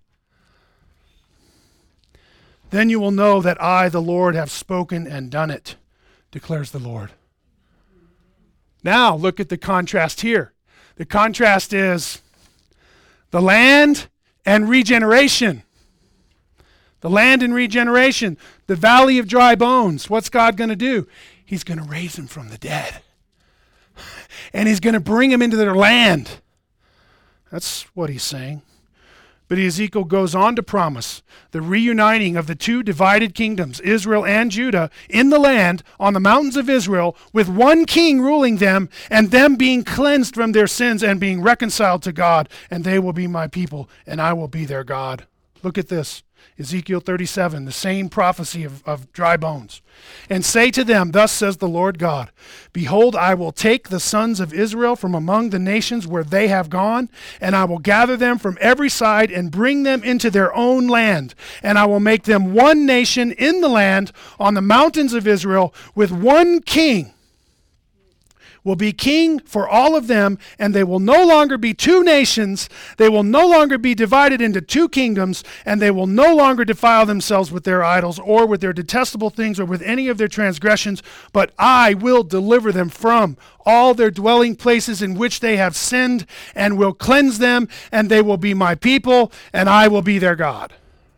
Then you will know that I, the Lord, have spoken and done it, declares the Lord. Now look at the contrast here. The contrast is the land and regeneration. The land and regeneration, the valley of dry bones. What's God going to do? He's going to raise them from the dead. And he's going to bring them into their land. That's what he's saying. But Ezekiel goes on to promise the reuniting of the two divided kingdoms, Israel and Judah, in the land on the mountains of Israel, with one king ruling them, and them being cleansed from their sins and being reconciled to God. And they will be my people, and I will be their God. Look at this. Ezekiel thirty-seven, the same prophecy of, of dry bones. And say to them, thus says the Lord God, behold, I will take the sons of Israel from among the nations where they have gone, and I will gather them from every side and bring them into their own land. And I will make them one nation in the land on the mountains of Israel, with one king will be king for all of them, and they will no longer be two nations. They will no longer be divided into two kingdoms, and they will no longer defile themselves with their idols or with their detestable things or with any of their transgressions, but I will deliver them from all their dwelling places in which they have sinned, and will cleanse them, and they will be my people, and I will be their God.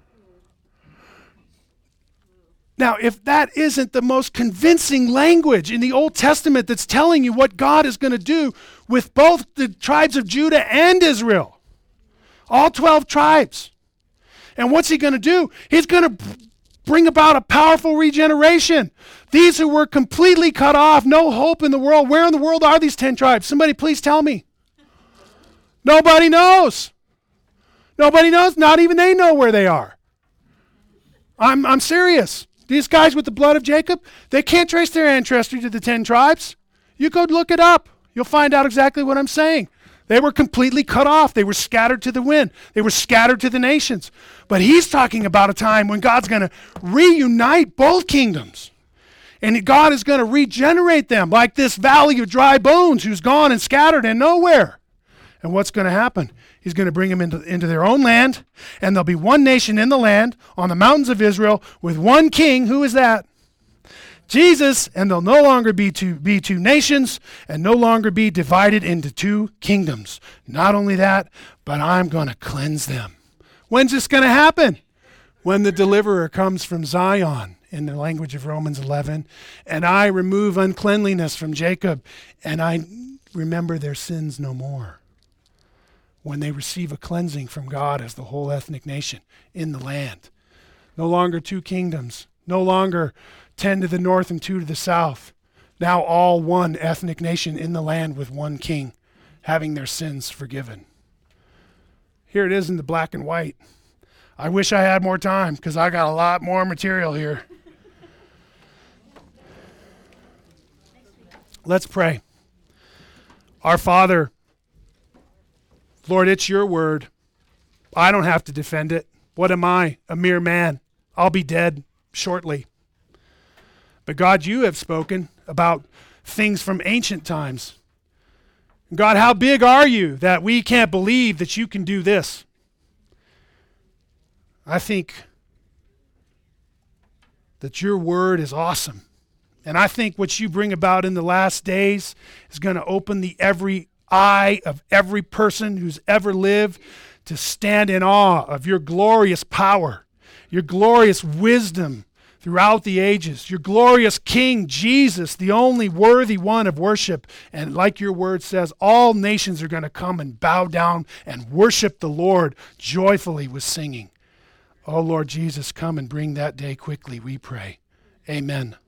Now, if that isn't the most convincing language in the Old Testament that's telling you what God is going to do with both the tribes of Judah and Israel, all twelve tribes, And what's he going to do? He's going to bring about a powerful regeneration. These who were completely cut off, no hope in the world. Where in the world are these ten tribes? Somebody please tell me. Nobody knows. Nobody knows. Not even they know where they are. I'm, I'm serious. These guys with the blood of Jacob, they can't trace their ancestry to the ten tribes. You go look it up. You'll find out exactly what I'm saying. They were completely cut off. They were scattered to the wind. They were scattered to the nations. But he's talking about a time when God's going to reunite both kingdoms. And God is going to regenerate them like this valley of dry bones who's gone and scattered and nowhere. And what's going to happen? He's going to bring them into, into their own land, and there'll be one nation in the land on the mountains of Israel with one king. Who is that? Jesus, and they'll no longer be two, be two nations and no longer be divided into two kingdoms. Not only that, but I'm going to cleanse them. When's this going to happen? When the deliverer comes from Zion, in the language of Romans eleven, and I remove uncleanliness from Jacob, and I remember their sins no more. When they receive a cleansing from God as the whole ethnic nation in the land. No longer two kingdoms. No longer ten to the north and two to the south. Now all one ethnic nation in the land with one king, having their sins forgiven. Here it is in the black and white. I wish I had more time because I got a lot more material here. Let's pray. Our Father, Lord, it's your word. I don't have to defend it. What am I? A mere man. I'll be dead shortly. But God, you have spoken about things from ancient times. God, how big are you that we can't believe that you can do this? I think that your word is awesome. And I think what you bring about in the last days is going to open the every eye of every person who's ever lived to stand in awe of your glorious power, your glorious wisdom throughout the ages, your glorious King Jesus, the only worthy one of worship. And like your word says, all nations are going to come and bow down and worship the Lord joyfully with singing. Oh Lord Jesus, come and bring that day quickly, we pray. Amen.